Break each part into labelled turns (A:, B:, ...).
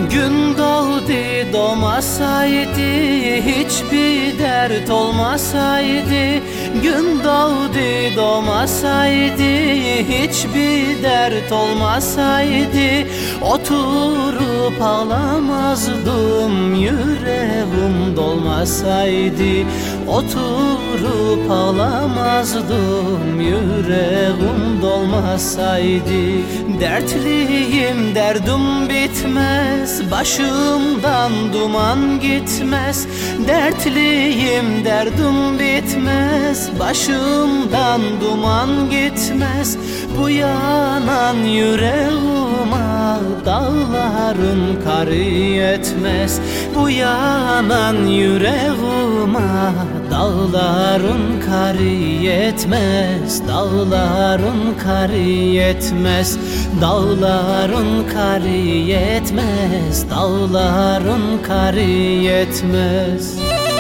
A: Gün doğdu doğmasaydı, hiçbir dert olmasaydı. Gün doğdu doğmasaydı, hiçbir dert olmasaydı. Oturup ağlamazdım, yüreğim dolmasaydı. Oturup ağlamazdım, yüreğim dolmasaydı. Dertliyim, derdim bitmez, başımdan duman gitmez. Dertliyim, derdim bitmez, başımdan duman gitmez. Bu yanan yüreğime dağların karı yetmez. Bu yanan yüreğime dağların karı yetmez. Dağların karı yetmez. Dağların karı yetmez. Dağların karı yetmez.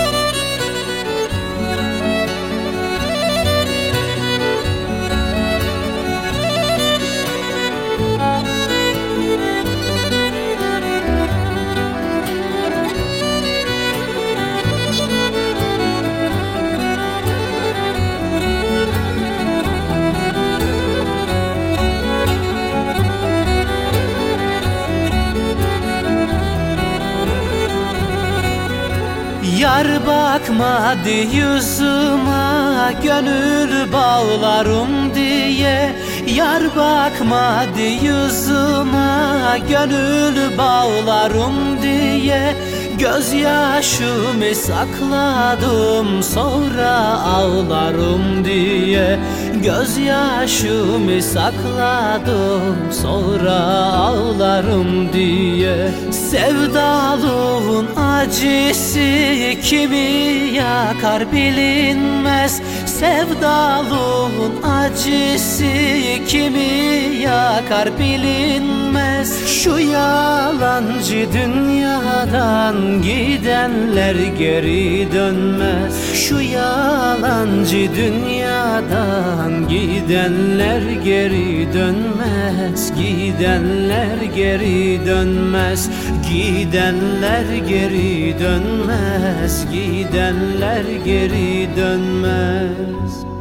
A: Yar bakmadı yüzüme, gönül bağlarım diye. Yar bakmadı yüzüme, gönül bağlarım diye. Gözyaşımı sakladım, sonra ağlarım diye. Gözyaşımı sakladım, sonra ağlarım diye. Sevdalığın acısı kimi yakar bilinmez. Sevdalığın acısı kimi yakar bilinmez. Şu yalancı dünyadan gidenler geri dönmez. Şu yalancı dünyadan gidenler geri dönmez. Gidenler geri dönmez. Gidenler geri dönmez. Gidenler geri dönmez.